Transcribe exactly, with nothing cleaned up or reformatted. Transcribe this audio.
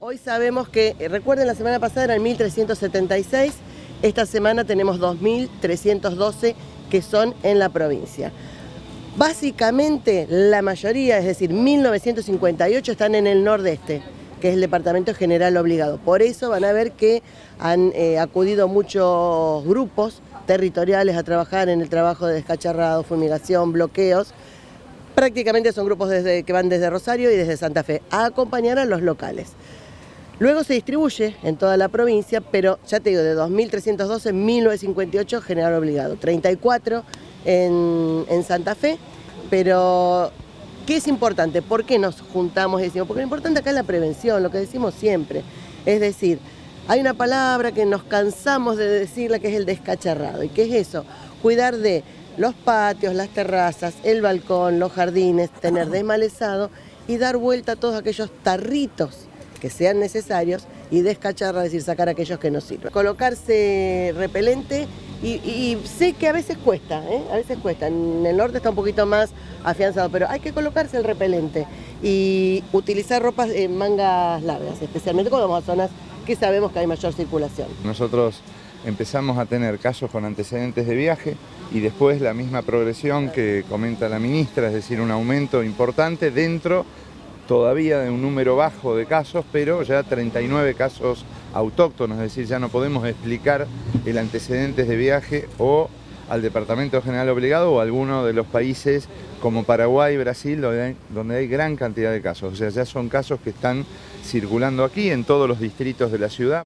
Hoy sabemos que, recuerden, la semana pasada eran mil trescientos setenta y seis, esta semana tenemos dos mil trescientos doce que son en la provincia. Básicamente la mayoría, es decir, mil novecientos cincuenta y ocho están en el nordeste, que es el Departamento General Obligado. Por eso van a ver que han eh, acudido muchos grupos territoriales a trabajar en el trabajo de descacharrado, fumigación, bloqueos. Prácticamente son grupos desde, que van desde Rosario y desde Santa Fe a acompañar a los locales. Luego se distribuye en toda la provincia, pero ya te digo, de dos mil trescientos doce, mil novecientos cincuenta y ocho General Obligado, treinta y cuatro en, en Santa Fe, pero ¿qué es importante? ¿Por qué nos juntamos y decimos? Porque lo importante acá es la prevención, lo que decimos siempre, es decir, hay una palabra que nos cansamos de decirla, que es el descacharrado. ¿Y qué es eso? Cuidar de los patios, las terrazas, el balcón, los jardines, tener desmalezado y dar vuelta a todos aquellos tarritos que sean necesarios y descacharrar, es decir, sacar aquellos que no sirven. Colocarse repelente y, y sé que a veces cuesta, ¿eh? a veces cuesta, en el norte está un poquito más afianzado, pero hay que colocarse el repelente y utilizar ropas en mangas largas, especialmente cuando vamos a zonas que sabemos que hay mayor circulación. Nosotros empezamos a tener casos con antecedentes de viaje y después la misma progresión que comenta la ministra, es decir, un aumento importante dentro todavía de un número bajo de casos, pero ya treinta y nueve casos autóctonos, es decir, ya no podemos explicar el antecedentes de viaje o al Departamento General Obligado o a alguno de los países como Paraguay, Brasil, donde hay, donde hay gran cantidad de casos. O sea, ya son casos que están circulando aquí en todos los distritos de la ciudad.